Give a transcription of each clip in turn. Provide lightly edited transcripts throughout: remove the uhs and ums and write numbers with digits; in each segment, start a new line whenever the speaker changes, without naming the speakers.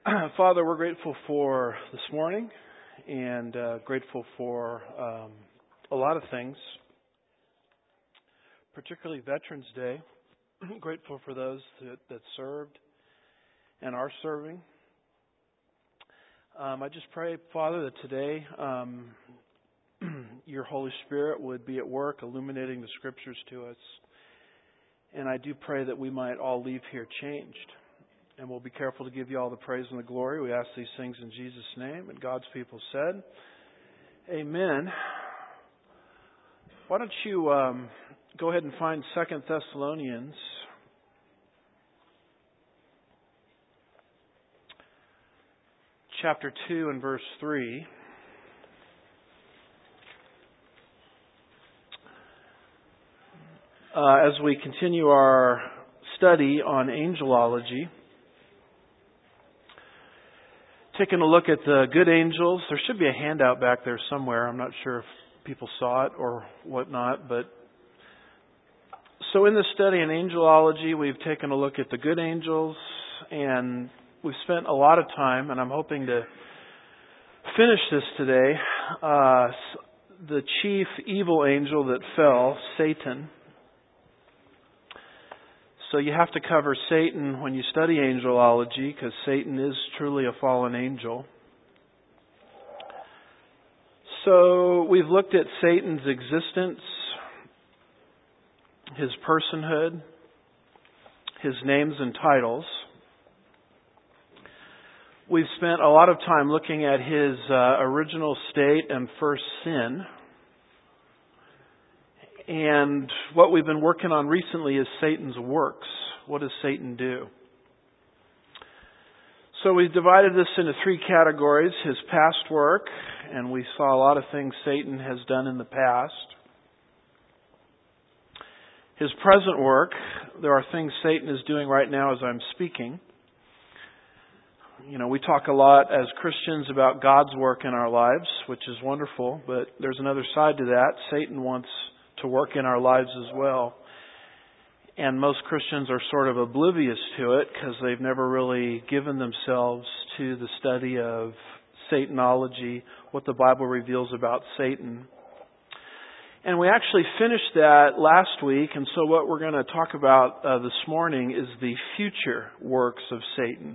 Father, we're grateful for this morning and grateful for a lot of things, particularly Veterans Day. Grateful for those that served and are serving. I just pray, Father, that today your Holy Spirit would be at work illuminating the Scriptures to us. And I do pray that we might all leave here changed. And we'll be careful to give you all the praise and the glory. We ask these things in Jesus' name. And God's people said, Amen. Why don't you go ahead and find 2 Thessalonians chapter 2 and verse 3. As we continue our study on angelology, taking a look at the good angels. There should be a handout back there somewhere. I'm not sure if people saw it or whatnot. But so in this study in angelology, we've taken a look at the good angels, and we've spent a lot of time, and I'm hoping to finish this today. The chief evil angel that fell, Satan. So you have to cover Satan when you study angelology, because Satan is truly a fallen angel. So we've looked at Satan's existence, his personhood, his names and titles. We've spent a lot of time looking at his original state and first sin. And what we've been working on recently is Satan's works. What does Satan do? So we've divided this into three categories. His past work, and we saw a lot of things Satan has done in the past. His present work, there are things Satan is doing right now as I'm speaking. You know, we talk a lot as Christians about God's work in our lives, which is wonderful, but there's another side to that. Satan wants to work in our lives as well. And most Christians are sort of oblivious to it because they've never really given themselves to the study of Satanology, what the Bible reveals about Satan. And we actually finished that last week, and so what we're going to talk about this morning is the future works of Satan.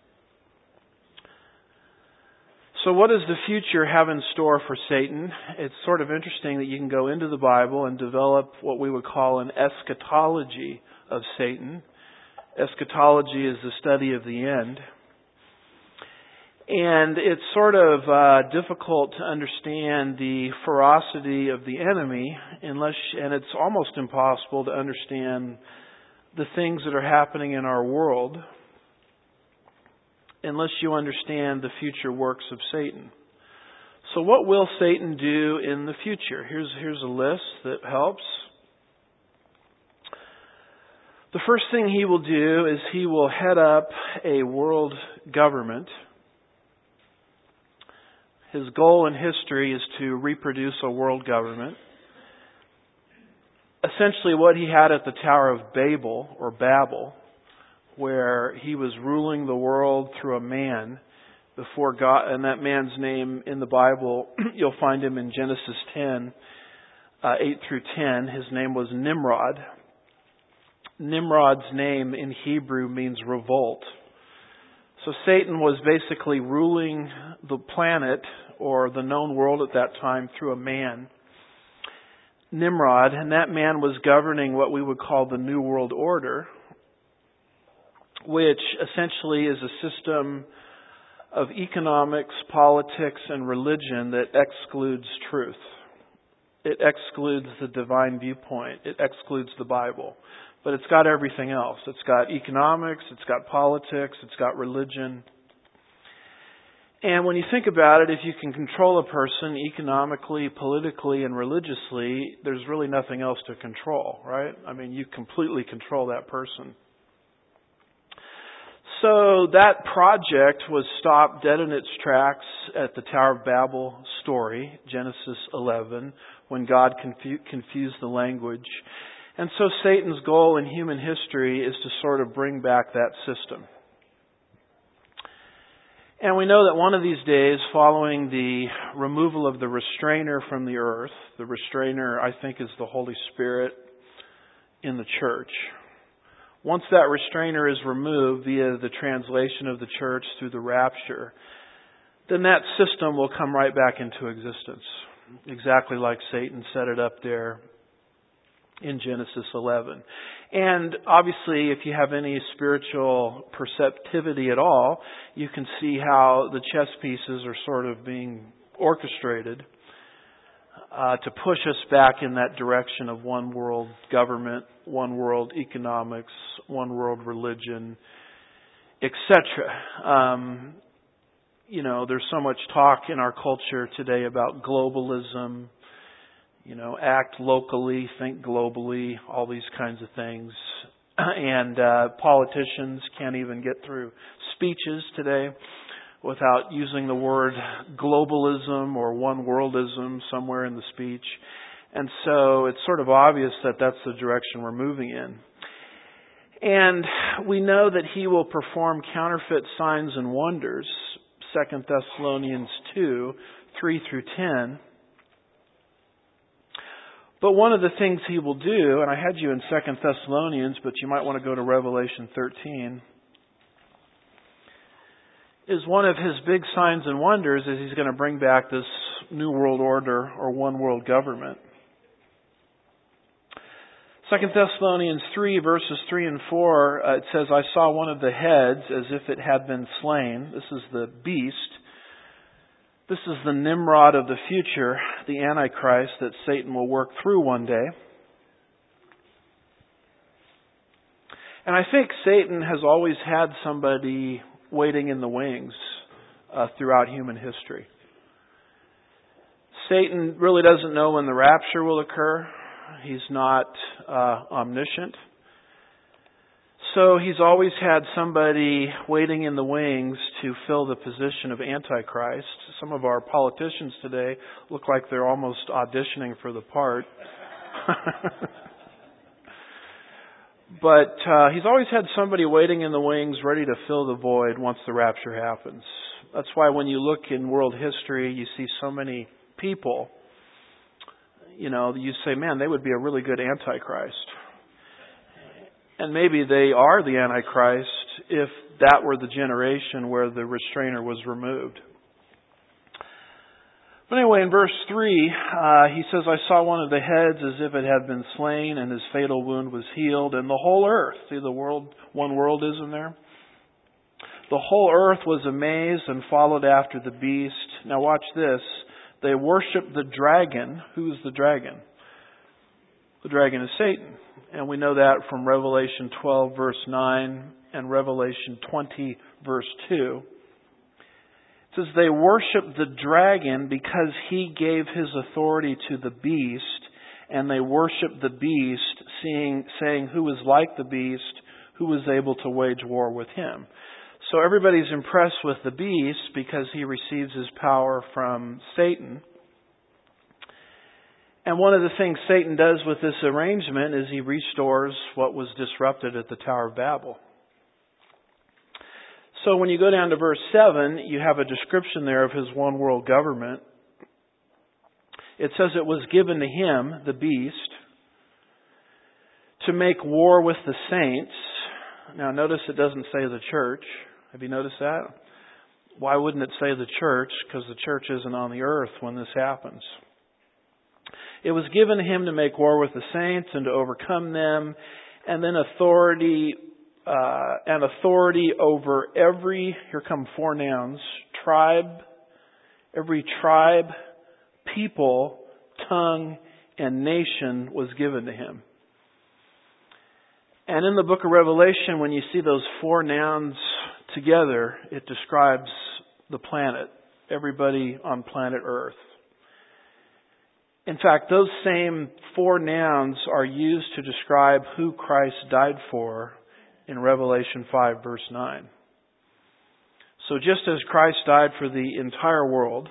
So what does the future have in store for Satan? It's sort of interesting that you can go into the Bible and develop what we would call an eschatology of Satan. Eschatology is the study of the end. And it's sort of difficult to understand the ferocity of the enemy and it's almost impossible to understand the things that are happening in our world unless you understand the future works of Satan. So what will Satan do in the future? Here's a list that helps. The first thing he will do is he will head up a world government. His goal in history is to reproduce a world government. Essentially what he had at the Tower of Babel, or Babel, where he was ruling the world through a man before God, and that man's name in the Bible, you'll find him in Genesis 10, 8 through 10. His name was Nimrod. Nimrod's name in Hebrew means revolt. So Satan was basically ruling the planet, or the known world at that time, through a man, Nimrod, and that man was governing what we would call the New World Order, which essentially is a system of economics, politics, and religion that excludes truth. It excludes the divine viewpoint. It excludes the Bible. But it's got everything else. It's got economics, it's got politics, it's got religion. And when you think about it, if you can control a person economically, politically, and religiously, there's really nothing else to control, right? I mean, you completely control that person. So that project was stopped dead in its tracks at the Tower of Babel story, Genesis 11, when God confused the language. And so Satan's goal in human history is to sort of bring back that system. And we know that one of these days, following the removal of the restrainer from the earth, the restrainer, I think, is the Holy Spirit in the church. Once that restrainer is removed via the translation of the church through the rapture, then that system will come right back into existence, exactly like Satan set it up there in Genesis 11. And obviously, if you have any spiritual perceptivity at all, you can see how the chess pieces are sort of being orchestrated to push us back in that direction of one world government, one world economics, one world religion, etc. There's so much talk in our culture today about globalism, act locally, think globally, all these kinds of things. And politicians can't even get through speeches today without using the word globalism or one worldism somewhere in the speech. And so it's sort of obvious that that's the direction we're moving in. And we know that He will perform counterfeit signs and wonders, 2 Thessalonians 2, 3 through 10. But one of the things He will do, and I had you in 2 Thessalonians, but you might want to go to Revelation 13, is one of His big signs and wonders is He's going to bring back this new world order or one world government. 2 Thessalonians 3 verses 3 and 4, it says, I saw one of the heads as if it had been slain. This is the beast. This is the Nimrod of the future, the Antichrist that Satan will work through one day. And I think Satan has always had somebody waiting in the wings throughout human history. Satan really doesn't know when the rapture will occur. He's not omniscient. So he's always had somebody waiting in the wings to fill the position of Antichrist. Some of our politicians today look like they're almost auditioning for the part. But he's always had somebody waiting in the wings ready to fill the void once the rapture happens. That's why when you look in world history, you see so many people, you say, man, they would be a really good Antichrist. And maybe they are the Antichrist if that were the generation where the restrainer was removed. But anyway, in verse 3, he says, I saw one of the heads as if it had been slain, and his fatal wound was healed, and the whole earth, see the world, one world is in there? The whole earth was amazed and followed after the beast. Now watch this. They worshiped the dragon. Who is the dragon? The dragon is Satan. And we know that from Revelation 12, verse 9, and Revelation 20, verse 2. It says, they worshiped the dragon because he gave his authority to the beast, and they worshiped the beast, saying who is like the beast, who is able to wage war with him. So everybody's impressed with the beast because he receives his power from Satan. And one of the things Satan does with this arrangement is he restores what was disrupted at the Tower of Babel. So when you go down to verse 7, you have a description there of his one world government. It says it was given to him, the beast, to make war with the saints. Now notice it doesn't say the church. Have you noticed that? Why wouldn't it say the church? Because the church isn't on the earth when this happens. It was given to him to make war with the saints and to overcome them, and then authority over every, here come four nouns, every tribe, people, tongue, and nation was given to him. And in the book of Revelation, when you see those four nouns together, it describes the planet, everybody on planet Earth. In fact, those same four nouns are used to describe who Christ died for in Revelation 5, verse 9. So just as Christ died for the entire world,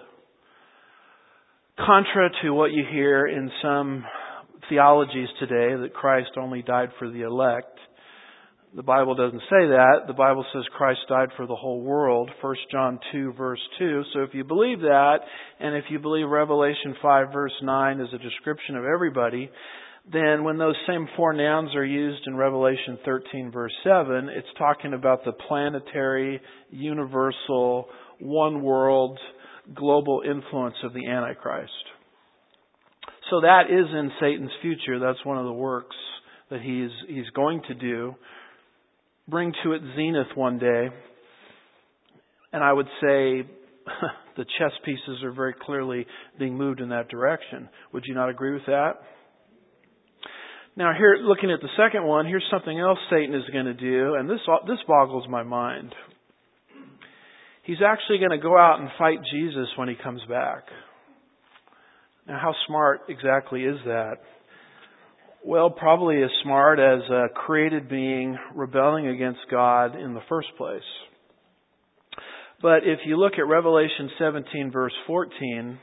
contra to what you hear in some theologies today, that Christ only died for the elect, The Bible doesn't say that. The Bible says Christ died for the whole world, 1 John 2 verse 2. So if you believe that, and if you believe Revelation 5 verse 9 is a description of everybody, then when those same four nouns are used in Revelation 13 verse 7, it's talking about the planetary, universal, one world, global influence of the Antichrist. So that is in Satan's future. That's one of the works that he's going to do, bring to its zenith one day. And I would say the chess pieces are very clearly being moved in that direction. Would you not agree with that? Now here, looking at the second one, here's something else Satan is going to do, and this boggles my mind. He's actually going to go out and fight Jesus when he comes back. Now how smart exactly is that? Well, probably as smart as a created being rebelling against God in the first place. But if you look at Revelation 17 verse 14,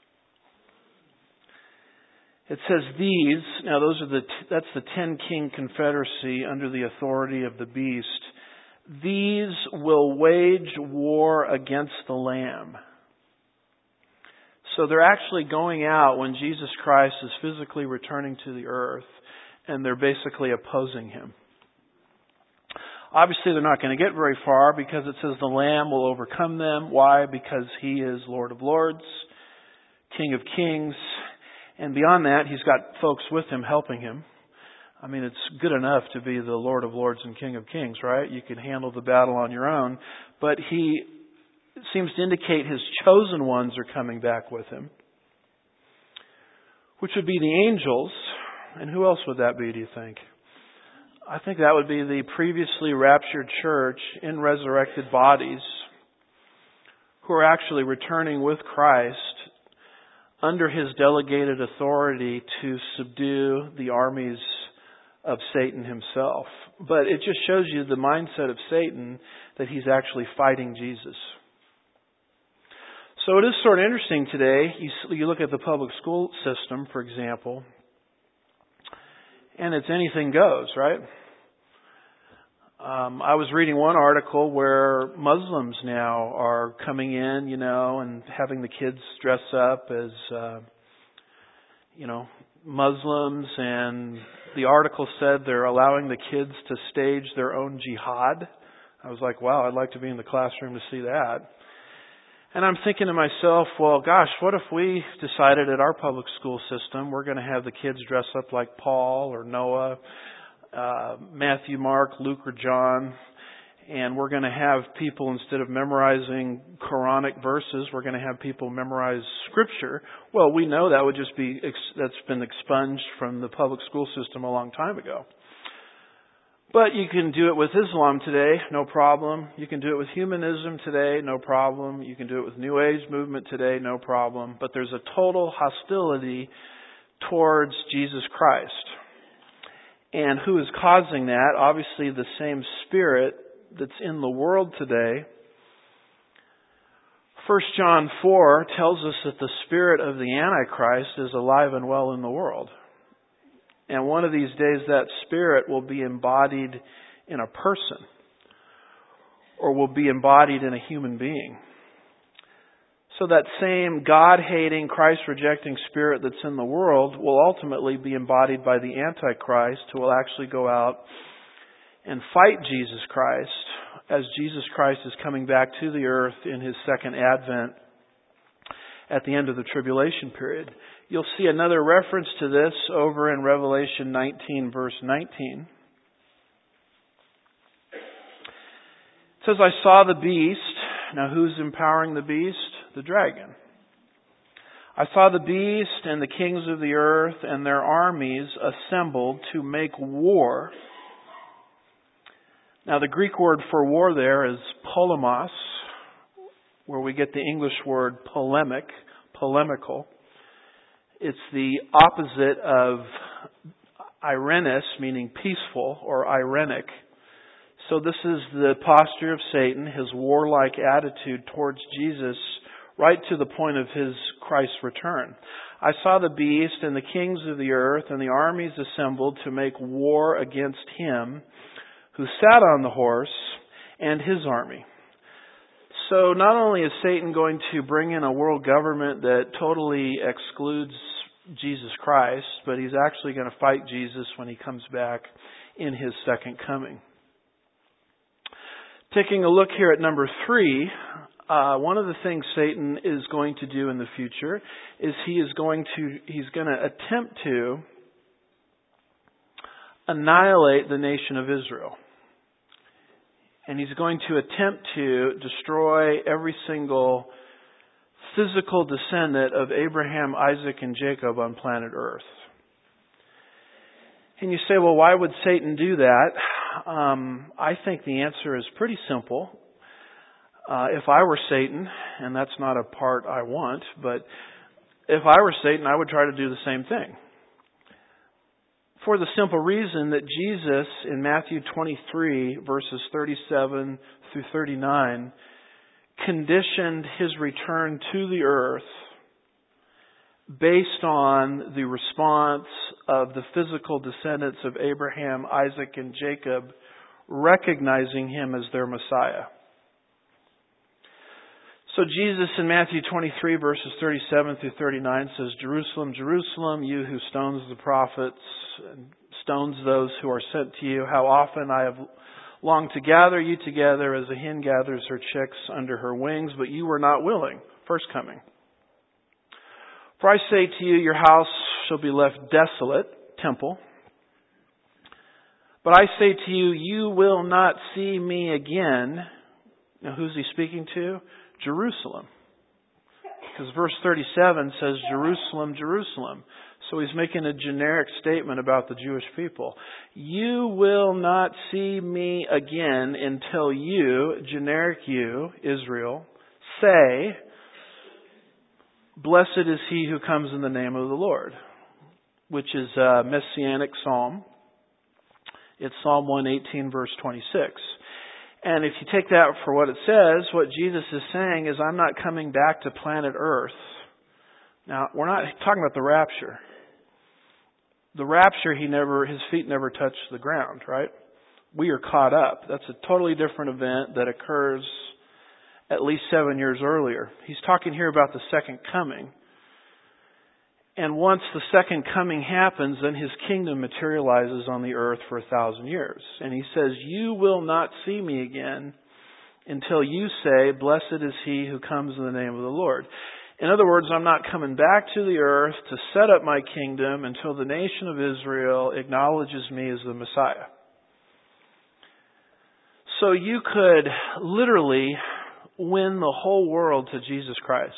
it says these, now that's the 10-king confederacy under the authority of the beast. These will wage war against the Lamb. So they're actually going out when Jesus Christ is physically returning to the earth, and they're basically opposing Him. Obviously, they're not going to get very far because it says the Lamb will overcome them. Why? Because He is Lord of Lords, King of Kings, and beyond that, He's got folks with Him helping Him. I mean, it's good enough to be the Lord of Lords and King of Kings, right? You can handle the battle on your own, but He seems to indicate His chosen ones are coming back with Him, which would be the angels. And who else would that be, do you think? I think that would be the previously raptured church in resurrected bodies who are actually returning with Christ under His delegated authority to subdue the armies of Satan himself. But it just shows you the mindset of Satan, that he's actually fighting Jesus. So it is sort of interesting today. You look at the public school system, for example, and it's anything goes, right? I was reading one article where Muslims now are coming in, and having the kids dress up as, Muslims, and the article said they're allowing the kids to stage their own jihad. I was like, wow, I'd like to be in the classroom to see that. And I'm thinking to myself, well, gosh, what if we decided at our public school system we're going to have the kids dress up like Paul or Noah, Matthew, Mark, Luke, or John, and we're going to have people, instead of memorizing Quranic verses, we're going to have people memorize Scripture. Well, we know that would just be, that's been expunged from the public school system a long time ago. But you can do it with Islam today, no problem. You can do it with humanism today, no problem. You can do it with New Age movement today, no problem. But there's a total hostility towards Jesus Christ. And who is causing that? Obviously the same spirit that's in the world today. 1 John 4 tells us that the spirit of the Antichrist is alive and well in the world. And one of these days that spirit will be embodied in a person, or will be embodied in a human being. So that same God-hating, Christ-rejecting spirit that's in the world will ultimately be embodied by the Antichrist, who will actually go out and fight Jesus Christ as Jesus Christ is coming back to the earth in His second advent at the end of the tribulation period. You'll see another reference to this over in Revelation 19, verse 19. It says, I saw the beast. Now who's empowering the beast? The dragon. I saw the beast and the kings of the earth and their armies assembled to make war. Now the Greek word for war there is polemos, where we get the English word polemic, polemical. It's the opposite of Irenes, meaning peaceful, or Irenic. So this is the posture of Satan, his warlike attitude towards Jesus, right to the point of His Christ's return. I saw the beast and the kings of the earth and the armies assembled to make war against Him who sat on the horse, and his army. So not only is Satan going to bring in a world government that totally excludes Jesus Christ, but he's actually going to fight Jesus when he comes back in his second coming. Taking a look here at number 3, one of the things Satan is going to do in the future is he's going to attempt to annihilate the nation of Israel. And he's going to attempt to destroy every single physical descendant of Abraham, Isaac, and Jacob on planet Earth. And you say, well, why would Satan do that? I think the answer is pretty simple. If I were Satan, and that's not a part I want, but if I were Satan, I would try to do the same thing. For the simple reason that Jesus, in Matthew 23, verses 37 through 39, conditioned his return to the earth based on the response of the physical descendants of Abraham, Isaac, and Jacob, recognizing him as their Messiah. So Jesus in Matthew 23 verses 37 through 39 says, Jerusalem, Jerusalem, you who stones the prophets and stones those who are sent to you, how often I have longed to gather you together as a hen gathers her chicks under her wings, but you were not willing. First coming. For I say to you, your house shall be left desolate, temple. But I say to you, you will not see me again. Now who's he speaking to? Jerusalem. Because verse 37 says, Jerusalem, Jerusalem. So he's making a generic statement about the Jewish people. You will not see me again until you, generic you, Israel, say, blessed is he who comes in the name of the Lord, which is a messianic psalm. It's Psalm 118, verse 26. And if you take that for what it says, what Jesus is saying is, I'm not coming back to planet Earth. Now, we're not talking about the rapture. The rapture, his feet never touch the ground, right? We are caught up. That's a totally different event that occurs at least 7 years earlier. He's talking here about the second coming. And once the second coming happens, then his kingdom materializes on the earth for 1,000 years. And he says, you will not see me again until you say, blessed is he who comes in the name of the Lord. In other words, I'm not coming back to the earth to set up my kingdom until the nation of Israel acknowledges me as the Messiah. So you could literally win the whole world to Jesus Christ.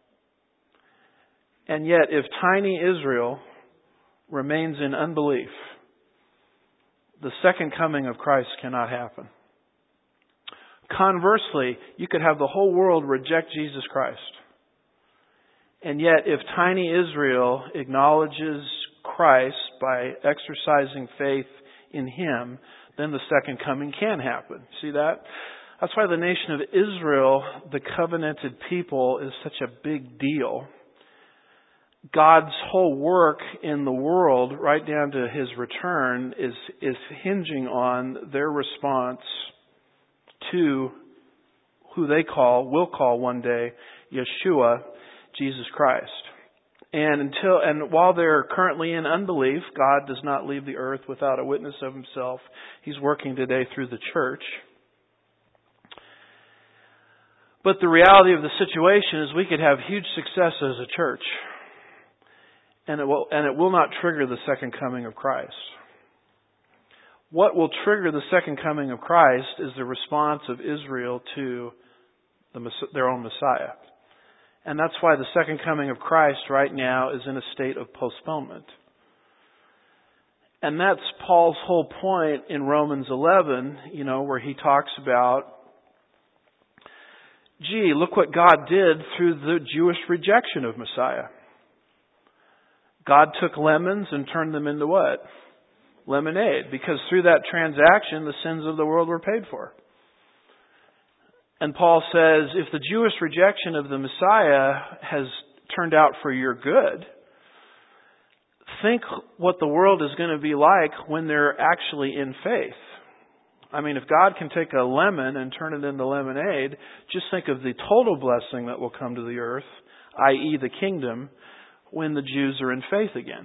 And yet, if tiny Israel remains in unbelief, the second coming of Christ cannot happen. Conversely, you could have the whole world reject Jesus Christ. And yet, if tiny Israel acknowledges Christ by exercising faith in Him, then the second coming can happen. See that? That's why the nation of Israel, the covenanted people, is such a big deal. God's whole work in the world, right down to His return, is hinging on their response to who they will call one day Yeshua, Jesus Christ. And while they're currently in unbelief, God does not leave the earth without a witness of Himself. He's working today through the church. But the reality of the situation is we could have huge success as a church. And it will not trigger the second coming of Christ. What will trigger the second coming of Christ is the response of Israel to their own Messiah. And that's why the second coming of Christ right now is in a state of postponement. And that's Paul's whole point in Romans 11, where he talks about, look what God did through the Jewish rejection of Messiah. God took lemons and turned them into what? Lemonade. Because through that transaction, the sins of the world were paid for. And Paul says, if the Jewish rejection of the Messiah has turned out for your good, think what the world is going to be like when they're actually in faith. I mean, if God can take a lemon and turn it into lemonade, just think of the total blessing that will come to the earth, i.e. the kingdom, when the Jews are in faith again.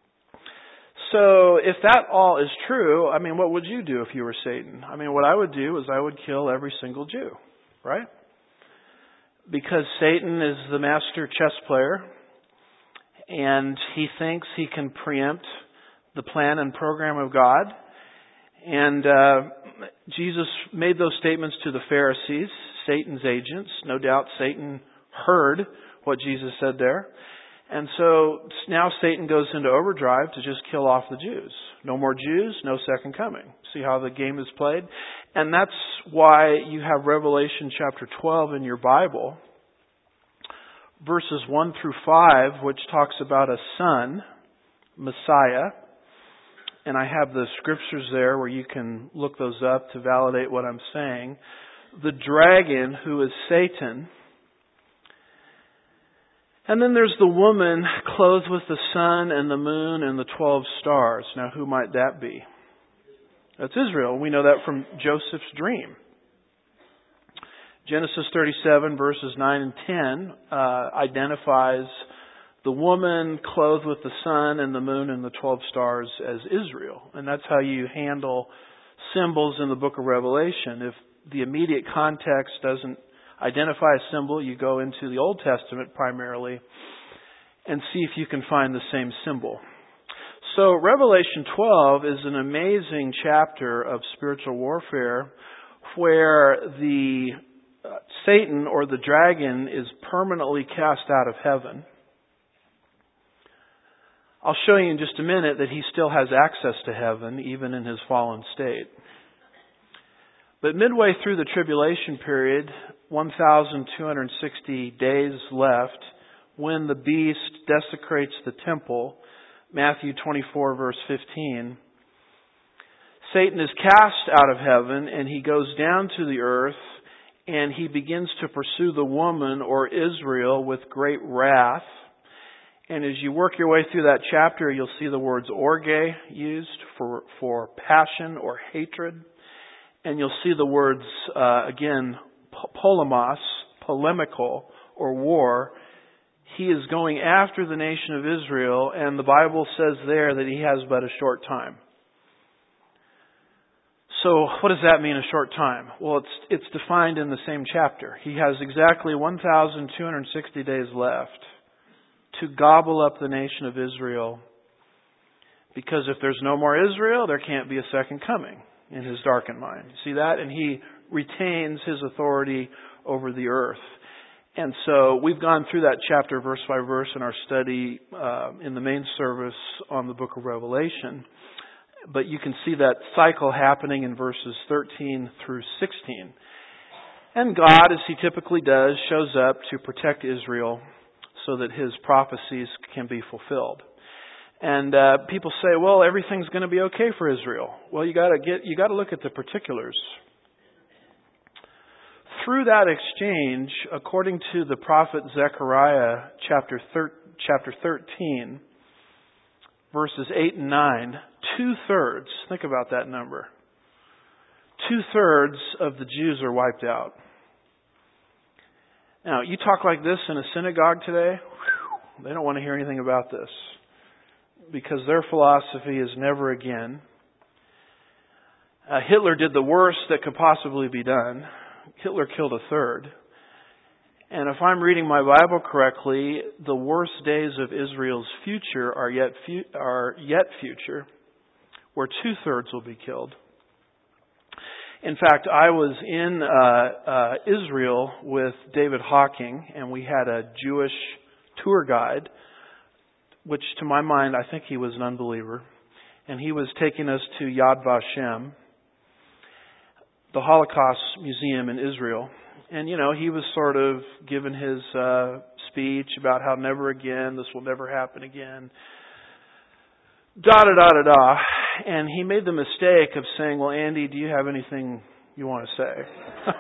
So if that all is true, I mean, what would you do if you were Satan? I mean, what I would do is I would kill every single Jew, right? Because Satan is the master chess player, and he thinks he can preempt the plan and program of God. And Jesus made those statements to the Pharisees, Satan's agents. No doubt Satan heard what Jesus said there. And so now Satan goes into overdrive to just kill off the Jews. No more Jews, no second coming. See how the game is played? And that's why you have Revelation chapter 12 in your Bible, verses 1 through 5, which talks about a son, Messiah. And I have the scriptures there where you can look those up to validate what I'm saying. The dragon, who is Satan. And then there's the woman clothed with the sun and the moon and the 12 stars. Now, who might that be? That's Israel. We know that from Joseph's dream. Genesis 37 verses 9 and 10 identifies the woman clothed with the sun and the moon and the 12 stars as Israel. And that's how you handle symbols in the book of Revelation. If the immediate context doesn't identify a symbol, you go into the Old Testament primarily and see if you can find the same symbol. So Revelation 12 is an amazing chapter of spiritual warfare where the Satan or the dragon is permanently cast out of heaven. I'll show you in just a minute that he still has access to heaven even in his fallen state. But midway through the tribulation period, 1,260 days left, when the beast desecrates the temple, Matthew 24 verse 15, Satan is cast out of heaven and he goes down to the earth and he begins to pursue the woman or Israel with great wrath. And as you work your way through that chapter, you'll see the words orge used for passion or hatred. And you'll see the words, again, polemos, polemical, or war. He is going after the nation of Israel, and the Bible says there that he has but a short time. So what does that mean, a short time? Well, it's defined in the same chapter. He has exactly 1,260 days left to gobble up the nation of Israel. Because if there's no more Israel, there can't be a second coming in his darkened mind. See that? And he retains his authority over the earth. And so we've gone through that chapter verse by verse in our study in the main service on the book of Revelation. But you can see that cycle happening in verses 13 through 16. And God, as he typically does, shows up to protect Israel so that his prophecies can be fulfilled. And people say, well, everything's going to be okay for Israel. Well, you got to look at the particulars. Through that exchange, according to the prophet Zechariah, chapter 13, verses 8 and 9, 2/3, think about that number, 2/3 of the Jews are wiped out. Now, you talk like this in a synagogue today, they don't want to hear anything about this. Because their philosophy is never again. Hitler did the worst that could possibly be done. Hitler killed 1/3. And if I'm reading my Bible correctly, the worst days of Israel's future are yet future, where 2/3 will be killed. In fact, I was in Israel with David Hawking, and we had a Jewish tour guide, which to my mind, I think he was an unbeliever. And he was taking us to Yad Vashem, the Holocaust Museum in Israel. And, he was sort of giving his speech about how never again, this will never happen again. Da-da-da-da-da. And he made the mistake of saying, well, Andy, do you have anything you want to say?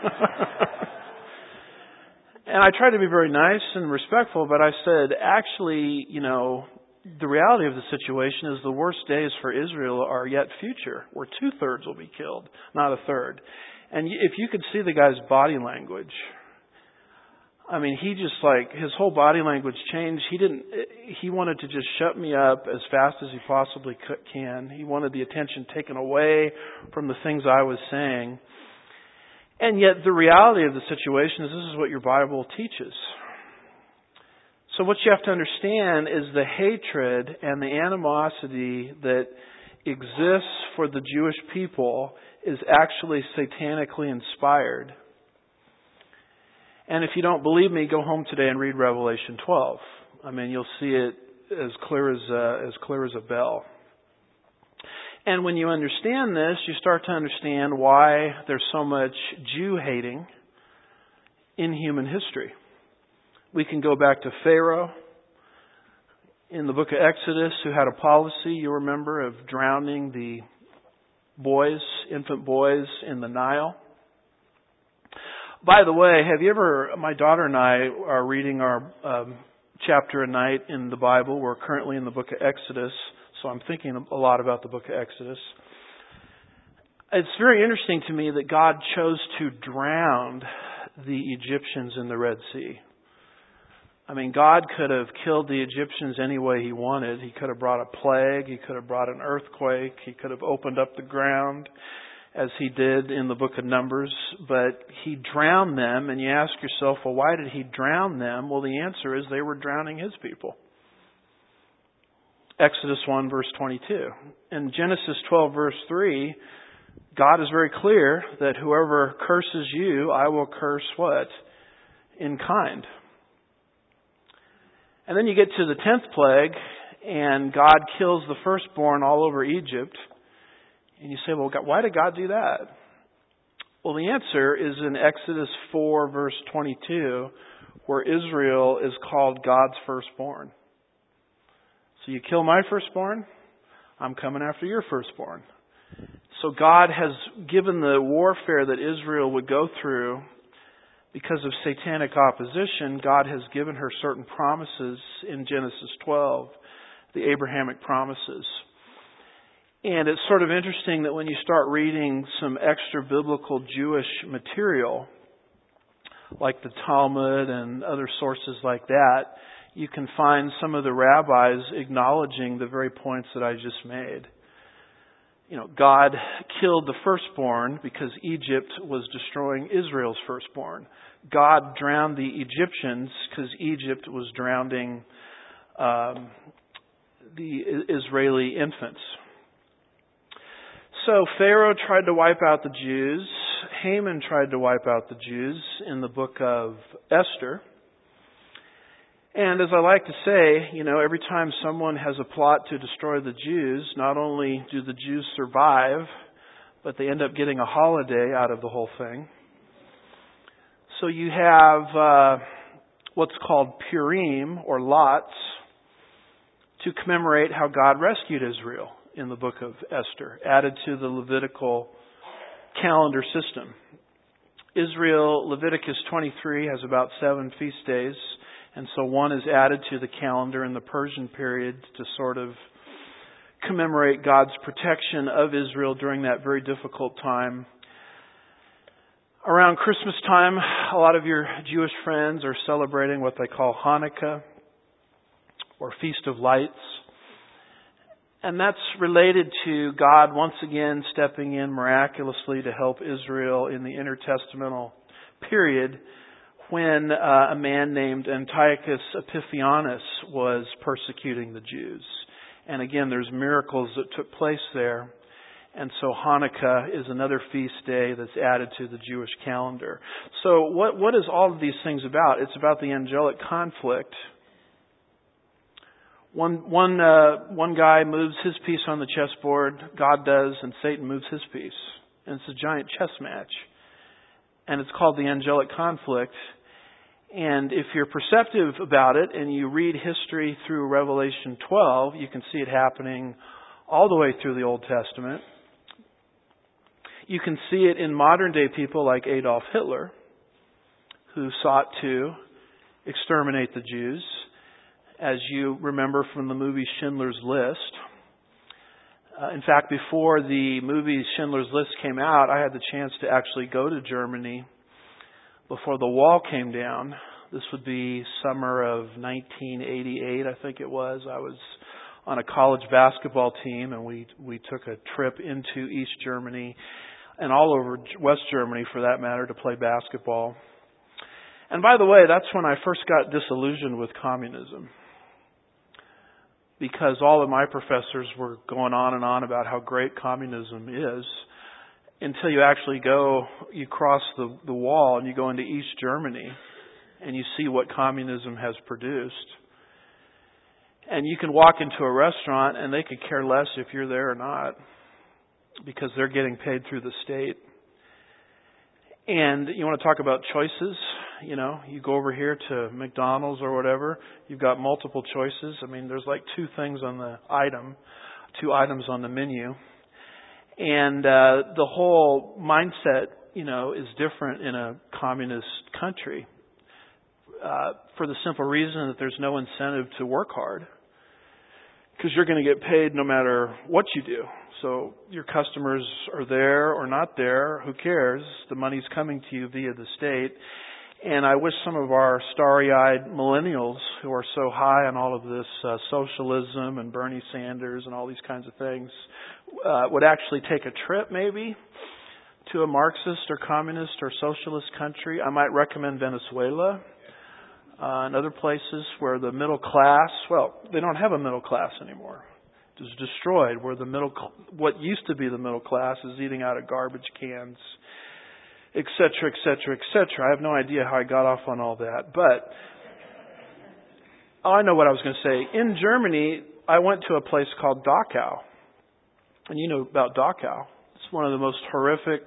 And I tried to be very nice and respectful, but I said, actually, the reality of the situation is the worst days for Israel are yet future, where 2/3 will be killed, not 1/3. And if you could see the guy's body language, I mean, he just his whole body language changed. He wanted to just shut me up as fast as he possibly can. He wanted the attention taken away from the things I was saying. And yet the reality of the situation is this is what your Bible teaches. So what you have to understand is the hatred and the animosity that exists for the Jewish people is actually satanically inspired. And if you don't believe me, go home today and read Revelation 12. I mean, you'll see it as clear as a bell. And when you understand this, you start to understand why there's so much Jew hating in human history. We can go back to Pharaoh in the book of Exodus, who had a policy, you remember, of drowning the infant boys in the Nile. By the way, my daughter and I are reading our chapter a night in the Bible. We're currently in the book of Exodus, so I'm thinking a lot about the book of Exodus. It's very interesting to me that God chose to drown the Egyptians in the Red Sea. I mean, God could have killed the Egyptians any way He wanted. He could have brought a plague. He could have brought an earthquake. He could have opened up the ground, as He did in the book of Numbers. But He drowned them, and you ask yourself, well, why did He drown them? Well, the answer is they were drowning His people. Exodus 1, verse 22. In Genesis 12, verse 3, God is very clear that whoever curses you, I will curse what? In kind. And then you get to the 10th plague, and God kills the firstborn all over Egypt. And you say, well, God, why did God do that? Well, the answer is in Exodus 4, verse 22, where Israel is called God's firstborn. So you kill my firstborn, I'm coming after your firstborn. So God has given the warfare that Israel would go through because of satanic opposition. God has given her certain promises in Genesis 12, the Abrahamic promises. And it's sort of interesting that when you start reading some extra biblical Jewish material, like the Talmud and other sources like that, you can find some of the rabbis acknowledging the very points that I just made. You know, God killed the firstborn because Egypt was destroying Israel's firstborn. God drowned the Egyptians because Egypt was drowning the Israeli infants. So Pharaoh tried to wipe out the Jews. Haman tried to wipe out the Jews in the book of Esther. And as I like to say, you know, every time someone has a plot to destroy the Jews, not only do the Jews survive, but they end up getting a holiday out of the whole thing. So you have what's called Purim, or lots, to commemorate how God rescued Israel in the book of Esther, added to the Levitical calendar system. Leviticus 23 has about 7 feast days. And so one is added to the calendar in the Persian period to sort of commemorate God's protection of Israel during that very difficult time. Around Christmas time, a lot of your Jewish friends are celebrating what they call Hanukkah, or Feast of Lights. And that's related to God once again stepping in miraculously to help Israel in the intertestamental period, when a man named Antiochus Epiphanes was persecuting the Jews. And again, there's miracles that took place there. And so Hanukkah is another feast day that's added to the Jewish calendar. So what is all of these things about? It's about the angelic conflict. One guy moves his piece on the chessboard, God does, and Satan moves his piece. And it's a giant chess match. And it's called the angelic conflict. And if you're perceptive about it and you read history through Revelation 12, you can see it happening all the way through the Old Testament. You can see it in modern day people like Adolf Hitler, who sought to exterminate the Jews. as you remember from the movie Schindler's List. In fact, before the movie Schindler's List came out, I had the chance to actually go to Germany before the wall came down. This would be summer of 1988, I think it was. I was on a college basketball team, and we took a trip into East Germany and all over West Germany, for that matter, to play basketball. And by the way, that's when I first got disillusioned with communism, because all of my professors were going on and on about how great communism is, until you actually you cross the wall and you go into East Germany and you see what communism has produced. And you can walk into a restaurant and they could care less if you're there or not, because they're getting paid through the state. And you want to talk about choices? You go over here to McDonald's or whatever, you've got multiple choices. I mean, there's like two items on the menu. And the whole mindset, is different in a communist country, for the simple reason that there's no incentive to work hard, because you're going to get paid no matter what you do. So your customers are there or not there, who cares? The money's coming to you via the state. And I wish some of our starry-eyed millennials, who are so high on all of this socialism and Bernie Sanders and all these kinds of things, would actually take a trip maybe to a Marxist or communist or socialist country. I might recommend Venezuela and other places where the middle class, they don't have a middle class anymore. It was destroyed, where what used to be the middle class is eating out of garbage cans, etc., etc., etc. I have no idea how I got off on all that, but I know what I was going to say. In Germany, I went to a place called Dachau, and you know about Dachau. It's one of the most horrific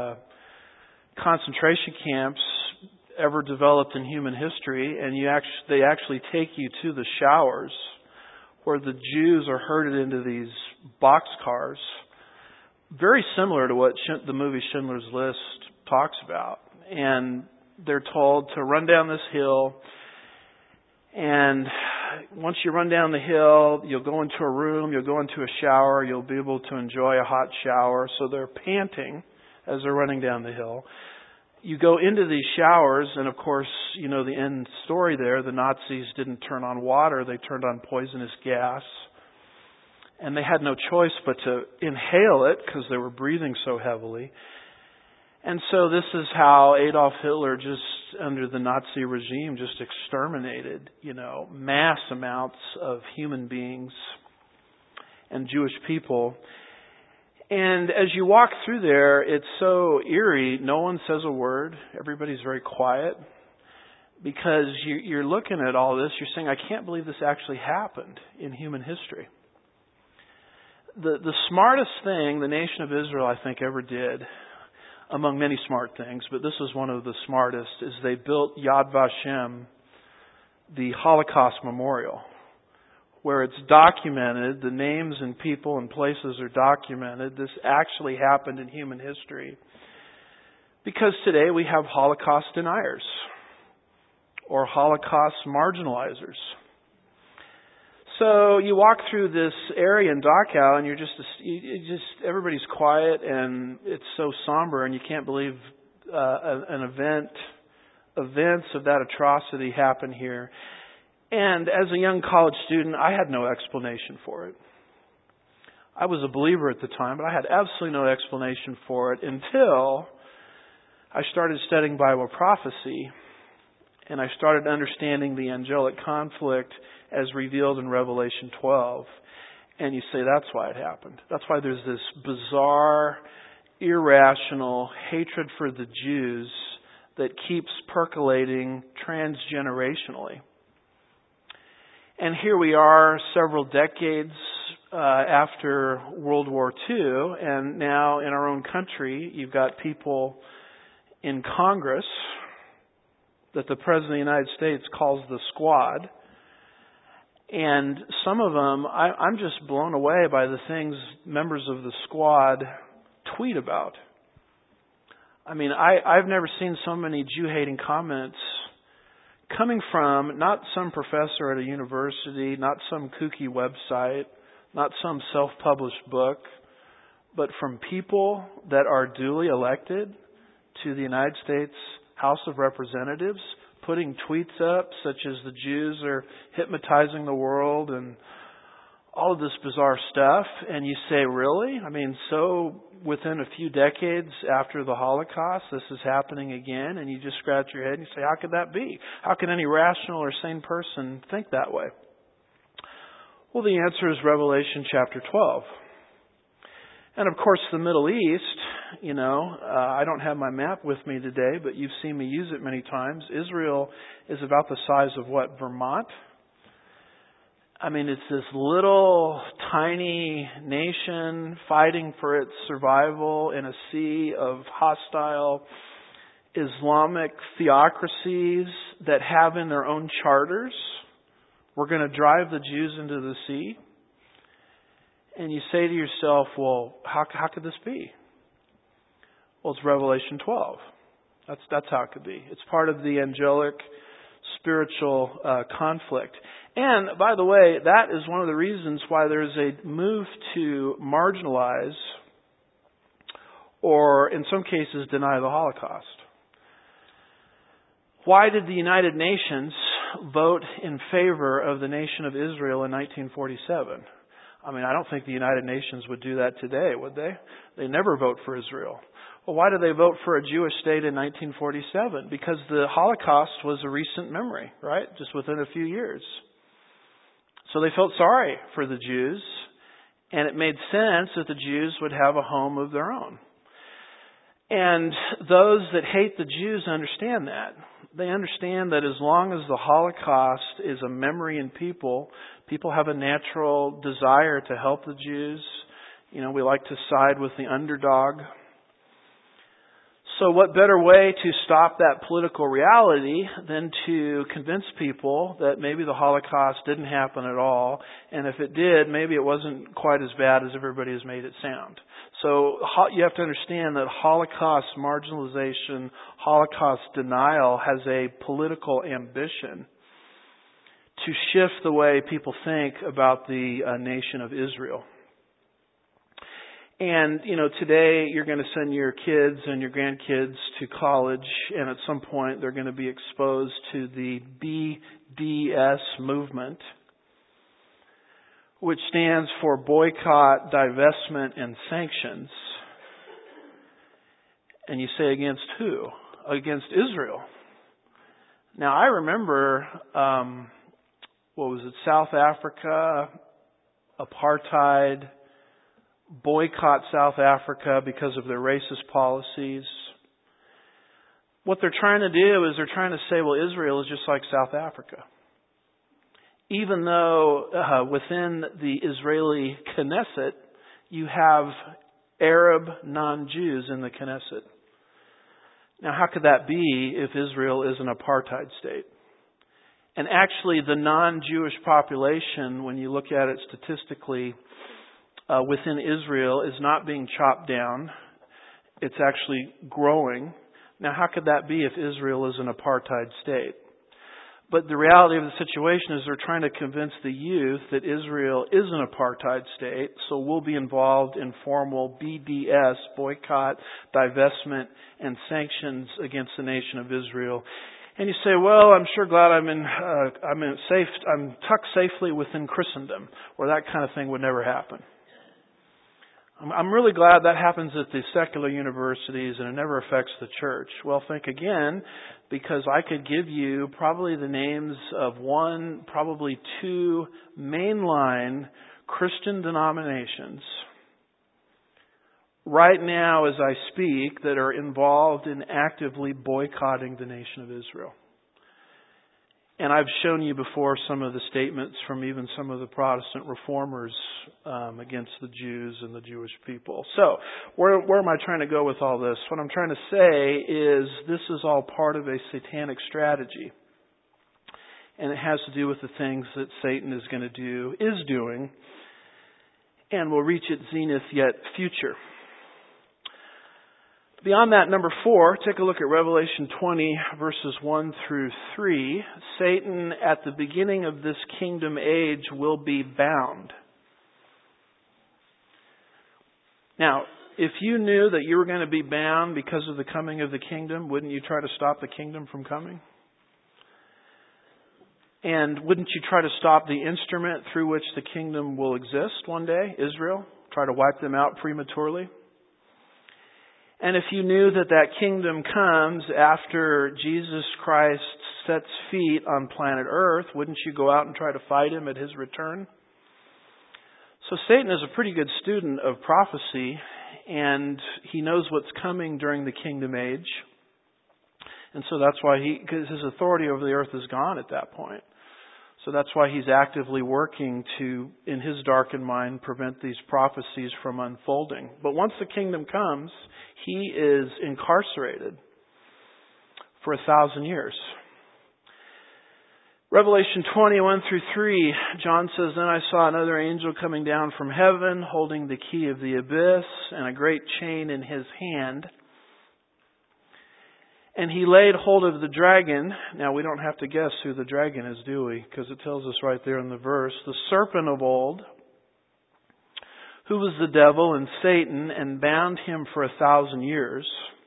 concentration camps ever developed in human history, and they actually take you to the showers, where the Jews are herded into these boxcars, very similar to what the movie Schindler's List talks about. And they're told to run down this hill, and once you run down the hill, you'll go into a room, you'll go into a shower, you'll be able to enjoy a hot shower. So they're panting as they're running down the hill. You go into these showers, and of course, the end story there, the Nazis didn't turn on water, they turned on poisonous gas. And they had no choice but to inhale it, because they were breathing so heavily. And so this is how Adolf Hitler, just under the Nazi regime, just exterminated, mass amounts of human beings and Jewish people. And as you walk through there, it's so eerie. No one says a word. Everybody's very quiet, because you're looking at all this. You're saying, I can't believe this actually happened in human history. The smartest thing the nation of Israel, I think, ever did, among many smart things, but this is one of the smartest, is they built Yad Vashem, the Holocaust Memorial, where it's documented, the names and people and places are documented. This actually happened in human history. Because today we have Holocaust deniers or Holocaust marginalizers. So you walk through this area in Dachau, and everybody's quiet, and it's so somber, and you can't believe events of that atrocity happen here. And as a young college student, I had no explanation for it. I was a believer at the time, but I had absolutely no explanation for it until I started studying Bible prophecy, and I started understanding the angelic conflict as revealed in Revelation 12. And you say, that's why it happened. That's why there's this bizarre, irrational hatred for the Jews that keeps percolating transgenerationally. And here we are several decades after World War II, and now in our own country, you've got people in Congress that the President of the United States calls the Squad. And some of them, I'm just blown away by the things members of the Squad tweet about. I mean, I've never seen so many Jew-hating comments coming from not some professor at a university, not some kooky website, not some self-published book, but from people that are duly elected to the United States House of Representatives, putting tweets up such as the Jews are hypnotizing the world and all of this bizarre stuff. And you say, really? I mean, so within a few decades after the Holocaust, this is happening again, and you just scratch your head and you say, how could that be? How can any rational or sane person think that way? Well, the answer is Revelation chapter 12. And of course, the Middle East, I don't have my map with me today, but you've seen me use it many times. Israel is about the size of what, Vermont? I mean, it's this little, tiny nation fighting for its survival in a sea of hostile Islamic theocracies that have in their own charters, we're going to drive the Jews into the sea. And you say to yourself, well, how could this be? Well, it's Revelation 12. That's how it could be. It's part of the angelic spiritual conflict. And, by the way, that is one of the reasons why there's a move to marginalize or, in some cases, deny the Holocaust. Why did the United Nations vote in favor of the nation of Israel in 1947? I mean, I don't think the United Nations would do that today, would they? They never vote for Israel. Well, why did they vote for a Jewish state in 1947? Because the Holocaust was a recent memory, right? Just within a few years. So they felt sorry for the Jews, and it made sense that the Jews would have a home of their own. And those that hate the Jews understand that. They understand that as long as the Holocaust is a memory in people have a natural desire to help the Jews. We like to side with the underdog. So what better way to stop that political reality than to convince people that maybe the Holocaust didn't happen at all, and if it did, maybe it wasn't quite as bad as everybody has made it sound. So you have to understand that Holocaust marginalization, Holocaust denial has a political ambition to shift the way people think about the nation of Israel. And, today you're going to send your kids and your grandkids to college, and at some point they're going to be exposed to the BDS movement, which stands for Boycott, Divestment, and Sanctions. And you say, against who? Against Israel. Now, I remember, South Africa, apartheid, boycott South Africa because of their racist policies. What they're trying to do is they're trying to say, well, Israel is just like South Africa. Even though within the Israeli Knesset, you have Arab non-Jews in the Knesset. Now, how could that be if Israel is an apartheid state? And actually, the non-Jewish population, when you look at it statistically, within Israel is not being chopped down. It's actually growing. Now, how could that be if Israel is an apartheid state? But the reality of the situation is they're trying to convince the youth that Israel is an apartheid state, so we'll be involved in formal BDS, boycott, divestment, and sanctions against the nation of Israel. And you say, well, I'm sure glad I'm tucked safely within Christendom, where that kind of thing would never happen. I'm really glad that happens at the secular universities and it never affects the church. Well, think again, because I could give you probably the names of one, probably two mainline Christian denominations right now as I speak that are involved in actively boycotting the nation of Israel. And I've shown you before some of the statements from even some of the Protestant reformers against the Jews and the Jewish people. So, where am I trying to go with all this? What I'm trying to say is this is all part of a satanic strategy. And it has to do with the things that Satan is doing, and will reach its zenith yet future. Beyond that, number 4, take a look at Revelation 20, verses 1 through 3. Satan, at the beginning of this kingdom age, will be bound. Now, if you knew that you were going to be bound because of the coming of the kingdom, wouldn't you try to stop the kingdom from coming? And wouldn't you try to stop the instrument through which the kingdom will exist one day, Israel? Try to wipe them out prematurely? And if you knew that that kingdom comes after Jesus Christ sets feet on planet Earth, wouldn't you go out and try to fight him at his return? So Satan is a pretty good student of prophecy, and he knows what's coming during the kingdom age. And so that's why because his authority over the earth is gone at that point. So that's why he's actively working to, in his darkened mind, prevent these prophecies from unfolding. But once the kingdom comes, he is incarcerated for 1,000 years. Revelation 21 through 3, John says, "Then I saw another angel coming down from heaven, holding the key of the abyss and a great chain in his hand. And he laid hold of the dragon." Now, we don't have to guess who the dragon is, do we? Because it tells us right there in the verse. "The serpent of old, who was the devil and Satan, and bound him for 1,000 years.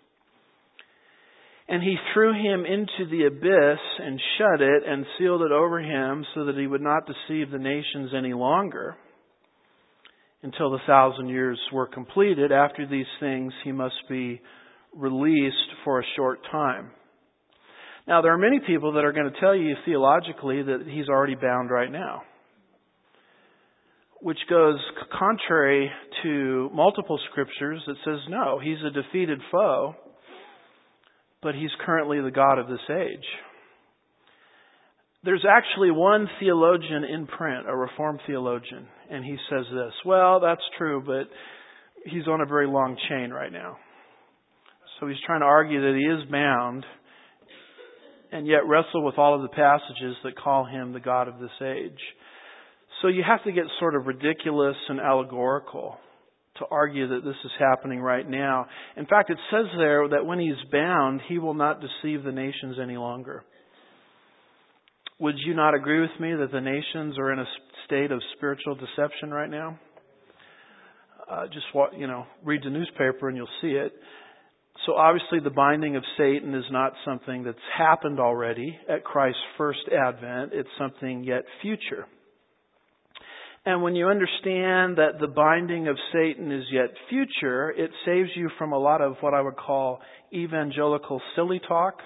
And he threw him into the abyss and shut it and sealed it over him so that he would not deceive the nations any longer until the 1,000 years were completed. After these things, he must be released for a short time." Now, there are many people that are going to tell you theologically that he's already bound right now, which goes contrary to multiple scriptures that says, no, he's a defeated foe, but he's currently the God of this age. There's actually one theologian in print, a Reformed theologian, and he says this, well, that's true, but he's on a very long chain right now. So he's trying to argue that he is bound and yet wrestle with all of the passages that call him the God of this age. So you have to get sort of ridiculous and allegorical to argue that this is happening right now. In fact, it says there that when he's bound, he will not deceive the nations any longer. Would you not agree with me that the nations are in a state of spiritual deception right now? Read the newspaper and you'll see it. So obviously the binding of Satan is not something that's happened already at Christ's first advent. It's something yet future. And when you understand that the binding of Satan is yet future, it saves you from a lot of what I would call evangelical silly talk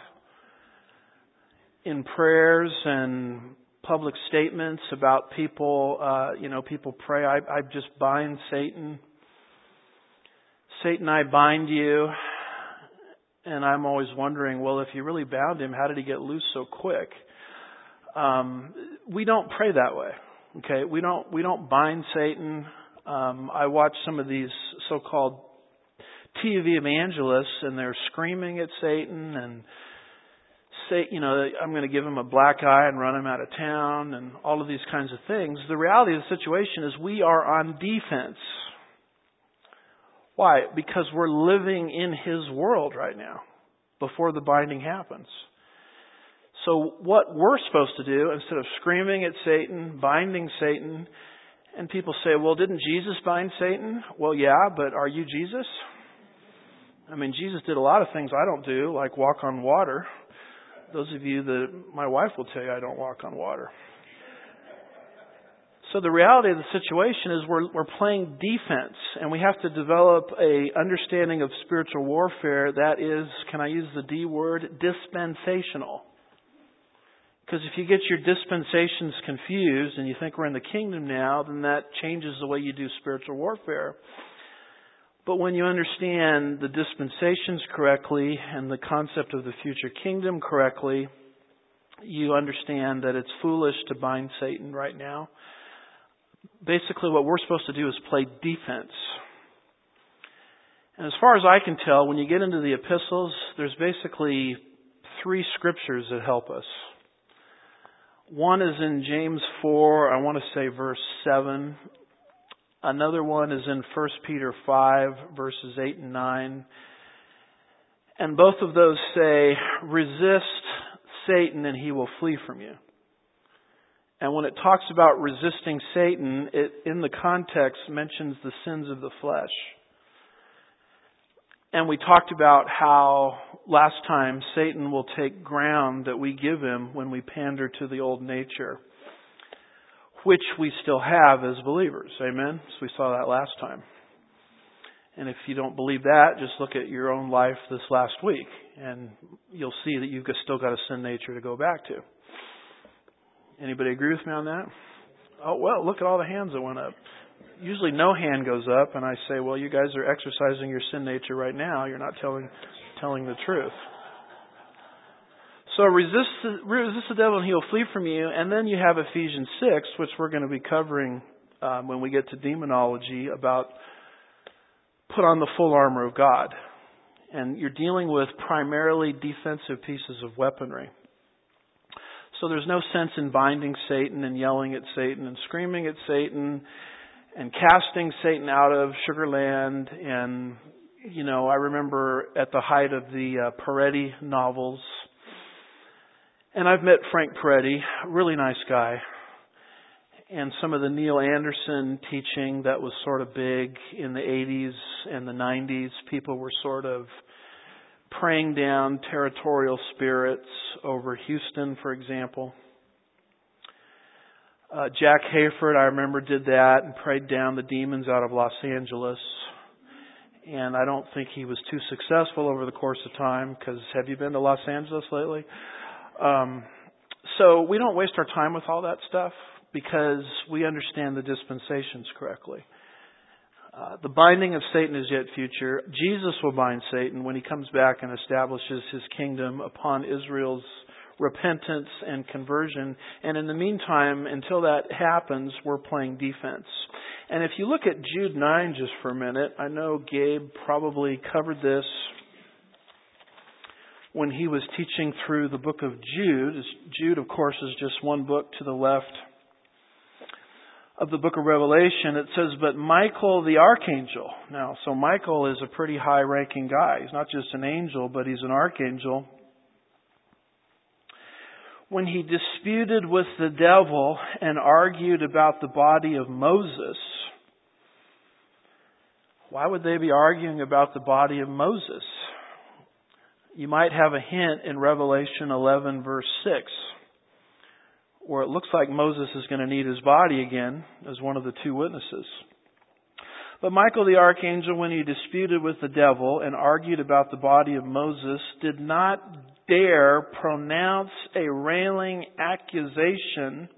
in prayers and public statements about people. People pray, I just bind Satan. Satan, I bind you. And I'm always wondering, well, if you really bound him, how did he get loose so quick? We don't pray that way. Okay, we don't bind Satan. I watch some of these so-called TV evangelists, and they're screaming at Satan and say, I'm going to give him a black eye and run him out of town, and all of these kinds of things. The reality of the situation is we are on defense. Why? Because we're living in his world right now, before the binding happens. So what we're supposed to do, instead of screaming at Satan, binding Satan, and people say, well, didn't Jesus bind Satan? Well, yeah, but are you Jesus? I mean, Jesus did a lot of things I don't do, like walk on water. Those of you that my wife will tell you I don't walk on water. So the reality of the situation is we're playing defense, and we have to develop a understanding of spiritual warfare that is, can I use the D word, dispensational. Because if you get your dispensations confused and you think we're in the kingdom now, then that changes the way you do spiritual warfare. But when you understand the dispensations correctly and the concept of the future kingdom correctly, you understand that it's foolish to bind Satan right now. Basically, what we're supposed to do is play defense. And as far as I can tell, when you get into the epistles, there's basically 3 scriptures that help us. One is in James 4, I want to say verse 7. Another one is in 1 Peter 5, verses 8 and 9. And both of those say, resist Satan and he will flee from you. And when it talks about resisting Satan, it, in the context, mentions the sins of the flesh. And we talked about how last time Satan will take ground that we give him when we pander to the old nature, which we still have as believers. Amen? So we saw that last time. And if you don't believe that, just look at your own life this last week, and you'll see that you've still got a sin nature to go back to. Anybody agree with me on that? Oh, well, look at all the hands that went up. Usually no hand goes up, and I say, well, you guys are exercising your sin nature right now. You're not telling the truth. So resist the devil and he will flee from you. And then you have Ephesians 6, which we're going to be covering when we get to demonology, about put on the full armor of God. And you're dealing with primarily defensive pieces of weaponry. So there's no sense in binding Satan and yelling at Satan and screaming at Satan and casting Satan out of Sugar Land. And, you know, I remember at the height of the Peretti novels, and I've met Frank Peretti, a really nice guy, and some of the Neil Anderson teaching that was sort of big in the 80s and the 90s. People were sort of praying down territorial spirits over Houston, for example. Jack Hayford, I remember, did that and prayed down the demons out of Los Angeles. And I don't think he was too successful over the course of time, because have you been to Los Angeles lately? So we don't waste our time with all that stuff because we understand the dispensations correctly. The binding of Satan is yet future. Jesus will bind Satan when he comes back and establishes his kingdom upon Israel's repentance and conversion. And in the meantime, until that happens, we're playing defense. And if you look at Jude 9 just for a minute, I know Gabe probably covered this when he was teaching through the book of Jude. Jude, of course, is just one book to the left of the book of Revelation. It says, but Michael the archangel. Now, so Michael is a pretty high-ranking guy. He's not just an angel, but he's an archangel. When he disputed with the devil and argued about the body of Moses. Why would they be arguing about the body of Moses? You might have a hint in Revelation 11, verse 6, where it looks like Moses is going to need his body again as one of the two witnesses. But Michael the archangel, when he disputed with the devil and argued about the body of Moses, did not dare pronounce a railing accusation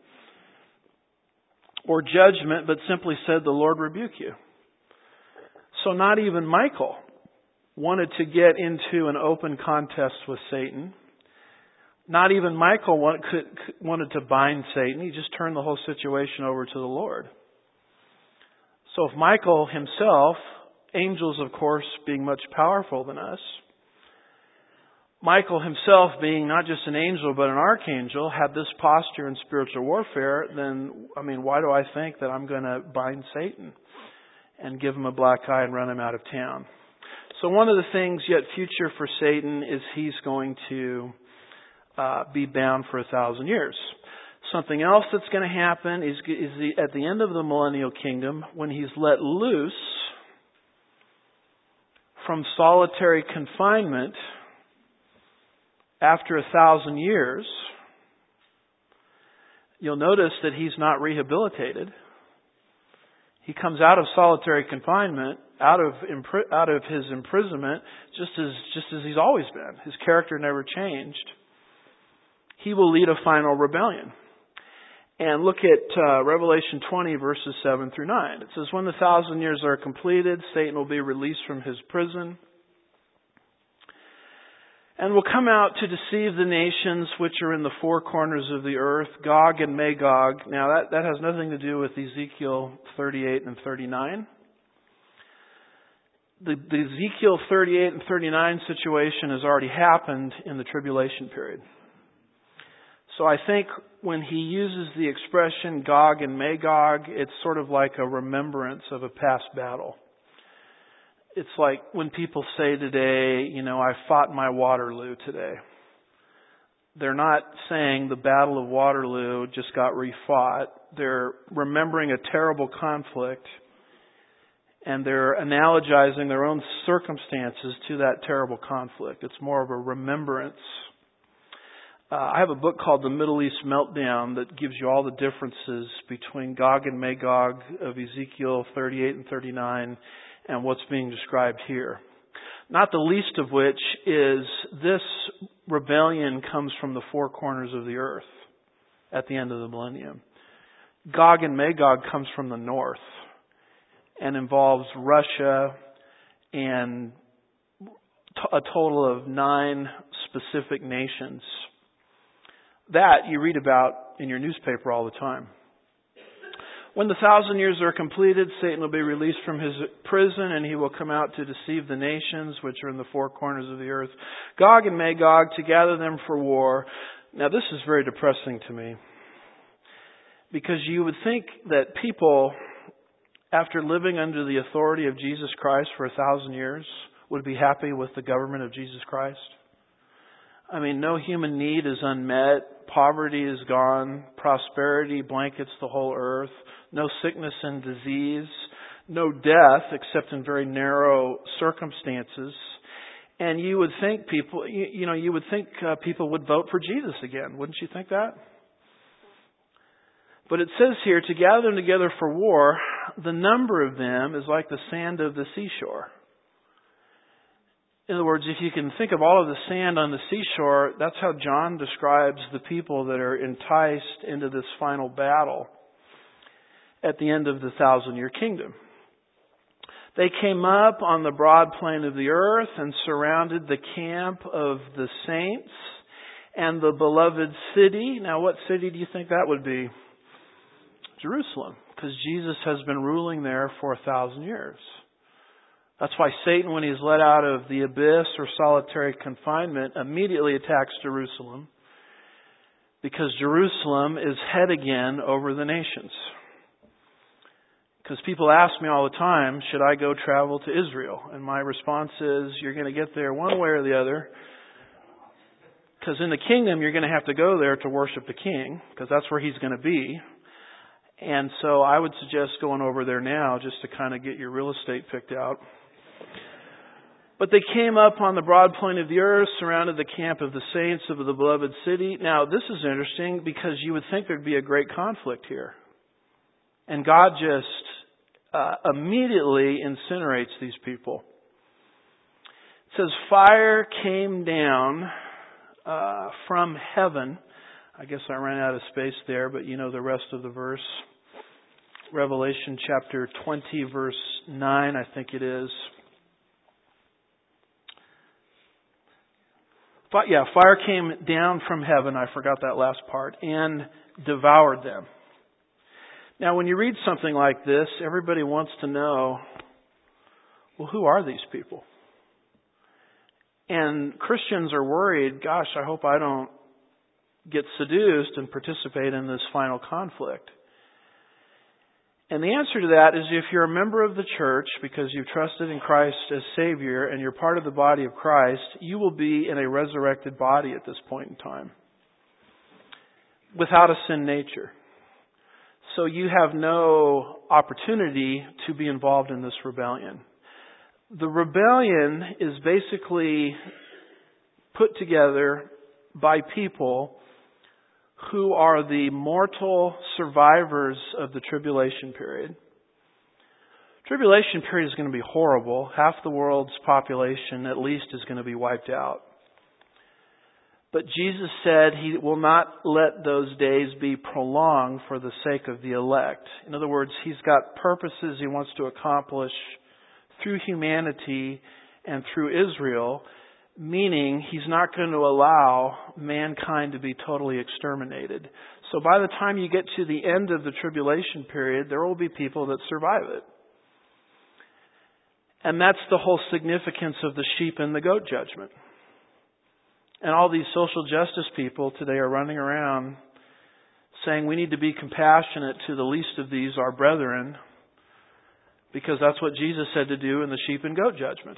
or judgment, but simply said, the Lord rebuke you. So not even Michael wanted to get into an open contest with Satan. Not even Michael wanted to bind Satan. He just turned the whole situation over to the Lord. So if Michael himself, angels of course being much powerful than us, Michael himself being not just an angel but an archangel, had this posture in spiritual warfare, then, why do I think that I'm going to bind Satan and give him a black eye and run him out of town? So one of the things yet future for Satan is he's going to be bound for 1,000 years. Something else that's going to happen is at the end of the millennial kingdom, when he's let loose from solitary confinement after 1,000 years, you'll notice that he's not rehabilitated. He comes out of solitary confinement, out of his imprisonment, just as he's always been. His character never changed. He will lead a final rebellion. And look at Revelation 20, verses 7 through 9. It says, when the 1,000 years are completed, Satan will be released from his prison and will come out to deceive the nations which are in the four corners of the earth, Gog and Magog. Now that has nothing to do with Ezekiel 38 and 39. The Ezekiel 38 and 39 situation has already happened in the tribulation period. So I think when he uses the expression Gog and Magog, it's sort of like a remembrance of a past battle. It's like when people say today, I fought my Waterloo today. They're not saying the Battle of Waterloo just got refought. They're remembering a terrible conflict, and they're analogizing their own circumstances to that terrible conflict. It's more of a remembrance. I have a book called The Middle East Meltdown that gives you all the differences between Gog and Magog of Ezekiel 38 and 39 and what's being described here. Not the least of which is this rebellion comes from the four corners of the earth at the end of the millennium. Gog and Magog comes from the north and involves Russia and a total of 9 specific nations. That you read about in your newspaper all the time. When the 1,000 years are completed, Satan will be released from his prison, and he will come out to deceive the nations which are in the four corners of the earth, Gog and Magog, to gather them for war. Now this is very depressing to me, because you would think that people, after living under the authority of Jesus Christ for 1,000 years, would be happy with the government of Jesus Christ. I mean, no human need is unmet. Poverty is gone. Prosperity blankets the whole earth. No sickness and disease. No death except in very narrow circumstances. And you would think people, people would vote for Jesus again. Wouldn't you think that? But it says here, to gather them together for war, the number of them is like the sand of the seashore. In other words, if you can think of all of the sand on the seashore, that's how John describes the people that are enticed into this final battle at the end of the 1,000-year kingdom. They came up on the broad plain of the earth and surrounded the camp of the saints and the beloved city. Now, what city do you think that would be? Jerusalem, because Jesus has been ruling there for 1,000 years. That's why Satan, when he's let out of the abyss or solitary confinement, immediately attacks Jerusalem, because Jerusalem is head again over the nations. Because people ask me all the time, should I go travel to Israel? And my response is, you're going to get there one way or the other. Because in the kingdom, you're going to have to go there to worship the king, because that's where he's going to be. And so I would suggest going over there now just to kind of get your real estate picked out. But they came up on the broad plain of the earth, surrounded the camp of the saints of the beloved city. Now, this is interesting because you would think there'd be a great conflict here. And God just immediately incinerates these people. It says, fire came down from heaven. I guess I ran out of space there, but you know the rest of the verse. Revelation chapter 20, verse 9, I think it is. Fire came down from heaven, I forgot that last part, and devoured them. Now, when you read something like this, everybody wants to know, well, who are these people? And Christians are worried, gosh, I hope I don't get seduced and participate in this final conflict. And the answer to that is, if you're a member of the church because you've trusted in Christ as Savior and you're part of the body of Christ, you will be in a resurrected body at this point in time, without a sin nature. So you have no opportunity to be involved in this rebellion. The rebellion is basically put together by people who are the mortal survivors of the tribulation period. Tribulation period is going to be horrible. Half the world's population, at least, is going to be wiped out. But Jesus said He will not let those days be prolonged for the sake of the elect. In other words, He's got purposes He wants to accomplish through humanity and through Israel, meaning He's not going to allow mankind to be totally exterminated. So by the time you get to the end of the tribulation period, there will be people that survive it. And that's the whole significance of the sheep and the goat judgment. And all these social justice people today are running around saying we need to be compassionate to the least of these, our brethren. Because that's what Jesus said to do in the sheep and goat judgment.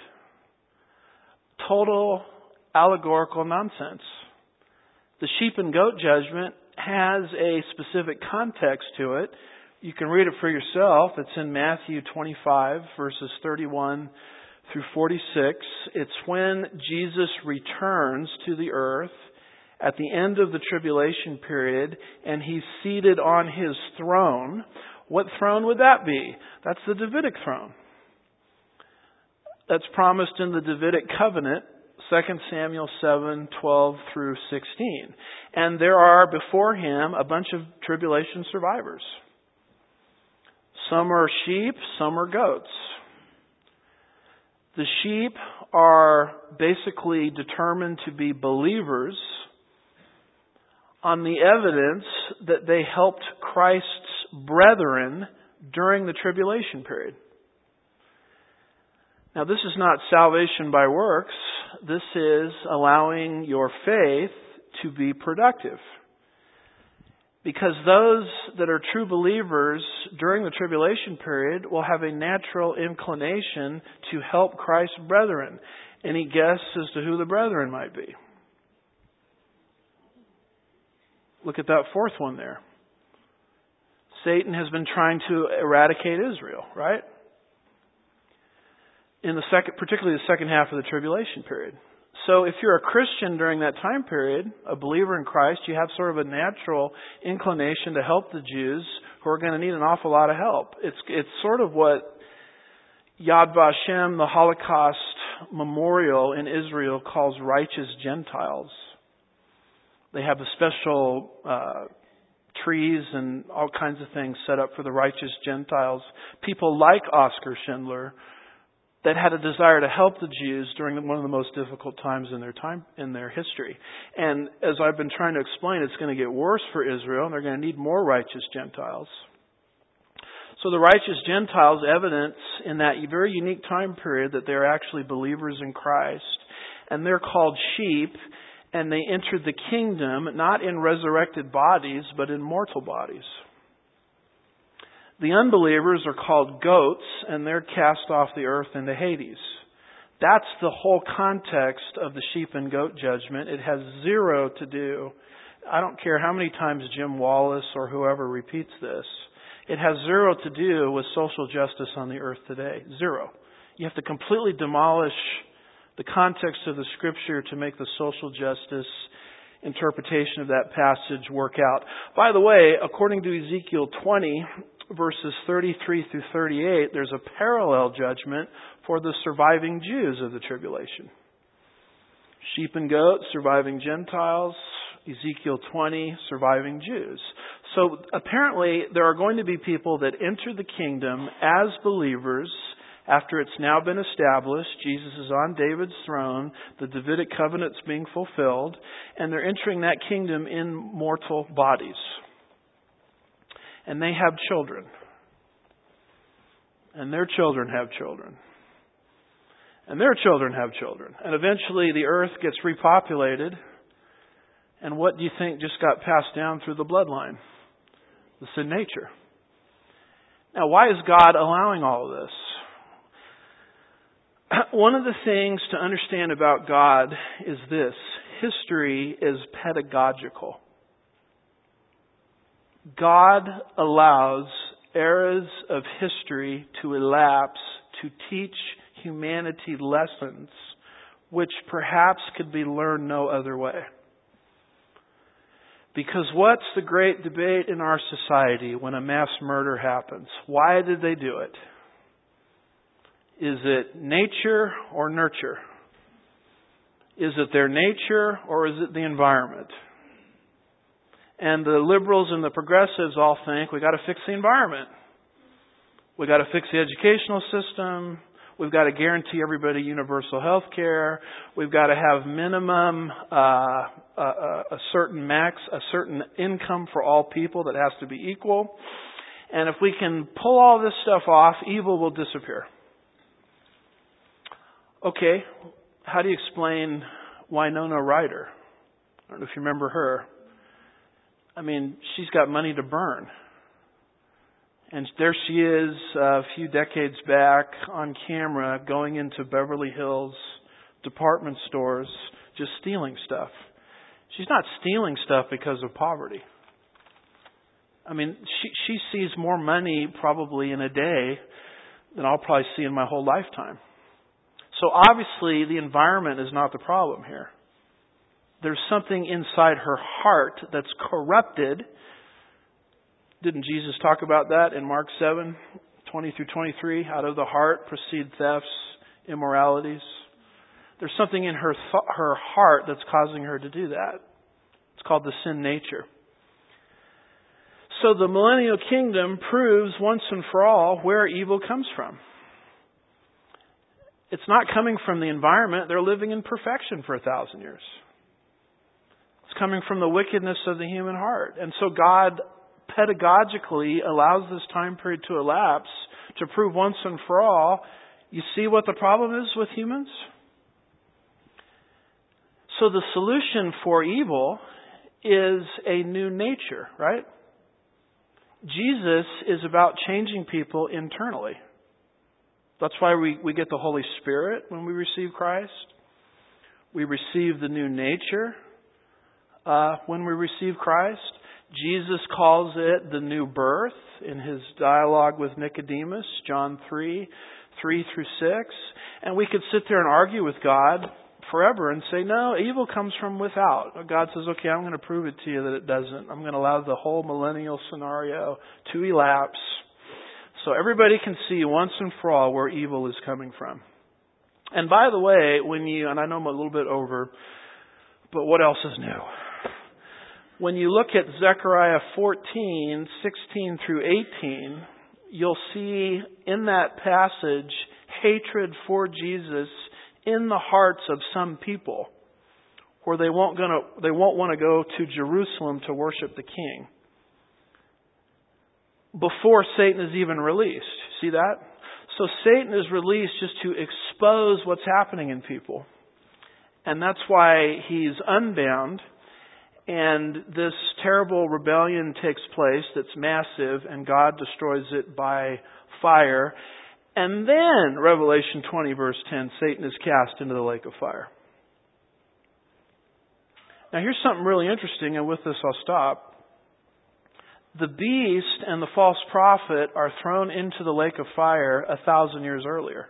Total allegorical nonsense. The sheep and goat judgment has a specific context to it. You can read it for yourself. It's in Matthew 25, verses 31 through 46. It's when Jesus returns to the earth at the end of the tribulation period, and He's seated on His throne. What throne would that be? That's the Davidic throne. That's promised in the Davidic covenant, 2 Samuel 7:12 through 16. And there are before Him a bunch of tribulation survivors. Some are sheep, some are goats. The sheep are basically determined to be believers on the evidence that they helped Christ's brethren during the tribulation period. Now, this is not salvation by works. This is allowing your faith to be productive. Because those that are true believers during the tribulation period will have a natural inclination to help Christ's brethren. Any guess as to who the brethren might be? Look at that fourth one there. Satan has been trying to eradicate Israel, right? Particularly the second half of the tribulation period. So if you're a Christian during that time period, a believer in Christ, you have sort of a natural inclination to help the Jews who are going to need an awful lot of help. It's sort of what Yad Vashem, the Holocaust memorial in Israel, calls righteous Gentiles. They have a special trees and all kinds of things set up for the righteous Gentiles. People like Oskar Schindler that had a desire to help the Jews during one of the most difficult times in their history. And as I've been trying to explain, it's going to get worse for Israel, and they're going to need more righteous Gentiles. So the righteous Gentiles evidence in that very unique time period that they're actually believers in Christ, and they're called sheep, and they entered the kingdom not in resurrected bodies, but in mortal bodies. The unbelievers are called goats, and they're cast off the earth into Hades. That's the whole context of the sheep and goat judgment. It has zero to do. I don't care how many times Jim Wallace or whoever repeats this. It has zero to do with social justice on the earth today. Zero. You have to completely demolish the context of the Scripture to make the social justice interpretation of that passage work out. By the way, according to Ezekiel 20, verses 33 through 38, there's a parallel judgment for the surviving Jews of the tribulation. Sheep and goats, surviving Gentiles. Ezekiel 20, surviving Jews. So apparently there are going to be people that enter the kingdom as believers after it's now been established. Jesus is on David's throne. The Davidic covenant's being fulfilled. And they're entering that kingdom in mortal bodies. And they have children. And their children have children. And their children have children. And eventually the earth gets repopulated. And what do you think just got passed down through the bloodline? The sin nature. Now, why is God allowing all of this? One of the things to understand about God is this. History is pedagogical. God allows eras of history to elapse to teach humanity lessons which perhaps could be learned no other way. Because what's the great debate in our society when a mass murder happens? Why did they do it? Is it nature or nurture? Is it their nature or is it the environment? And the liberals and the progressives all think we got to fix the environment. We got to fix the educational system. We've got to guarantee everybody universal health care. We've got to have minimum a certain income for all people that has to be equal. And if we can pull all this stuff off, evil will disappear. Okay, how do you explain Winona Ryder? I don't know if you remember her. I mean, she's got money to burn. And there she is a few decades back on camera going into Beverly Hills department stores just stealing stuff. She's not stealing stuff because of poverty. I mean, she sees more money probably in a day than I'll probably see in my whole lifetime. So obviously the environment is not the problem here. There's something inside her heart that's corrupted. Didn't Jesus talk about that in Mark 7:20 through 23? Out of the heart proceed thefts, immoralities. There's something in her heart that's causing her to do that. It's called the sin nature. So the millennial kingdom proves once and for all where evil comes from. It's not coming from the environment. They're living in perfection for 1,000 years. It's coming from the wickedness of the human heart. And so God pedagogically allows this time period to elapse to prove once and for all, you see what the problem is with humans? So the solution for evil is a new nature, right? Jesus is about changing people internally. That's why we get the Holy Spirit when we receive Christ. We receive the new nature when we receive Christ. Jesus calls it the new birth in His dialogue with Nicodemus, John 3:3 through 6. And we could sit there and argue with God forever and say, no, evil comes from without. God says, okay, I'm going to prove it to you that it doesn't. I'm going to allow the whole millennial scenario to elapse so everybody can see once and for all where evil is coming from. And by the way, and I know I'm a little bit over, but what else is new? When you look at Zechariah 14:16 through 18, you'll see in that passage hatred for Jesus in the hearts of some people, where they won't want to go to Jerusalem to worship the King before Satan is even released. See that? So Satan is released just to expose what's happening in people. And that's why he's unbound. And this terrible rebellion takes place that's massive, and God destroys it by fire. And then, Revelation 20 verse 10, Satan is cast into the lake of fire. Now here's something really interesting, and with this I'll stop. The beast and the false prophet are thrown into the lake of fire 1,000 years earlier.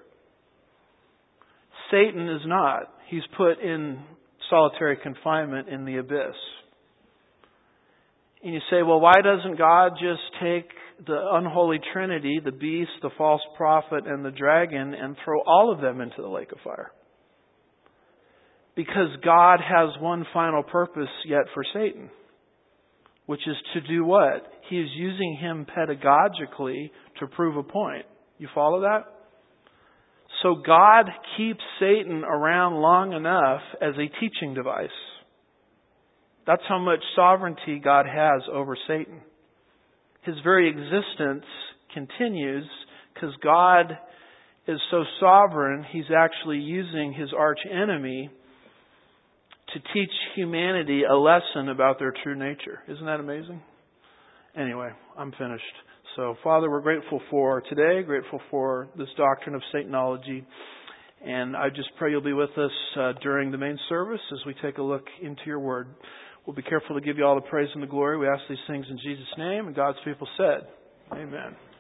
Satan is not. He's put in solitary confinement in the abyss. And you say, well, why doesn't God just take the unholy trinity, the beast, the false prophet, and the dragon, and throw all of them into the lake of fire? Because God has one final purpose yet for Satan, which is to do what? He is using him pedagogically to prove a point. You follow that? So God keeps Satan around long enough as a teaching device. That's how much sovereignty God has over Satan. His very existence continues because God is so sovereign, He's actually using His arch enemy to teach humanity a lesson about their true nature. Isn't that amazing? Anyway, I'm finished. So, Father, we're grateful for today, grateful for this doctrine of Satanology. And I just pray you'll be with us during the main service as we take a look into your word. We'll be careful to give you all the praise and the glory. We ask these things in Jesus' name. And God's people said, amen.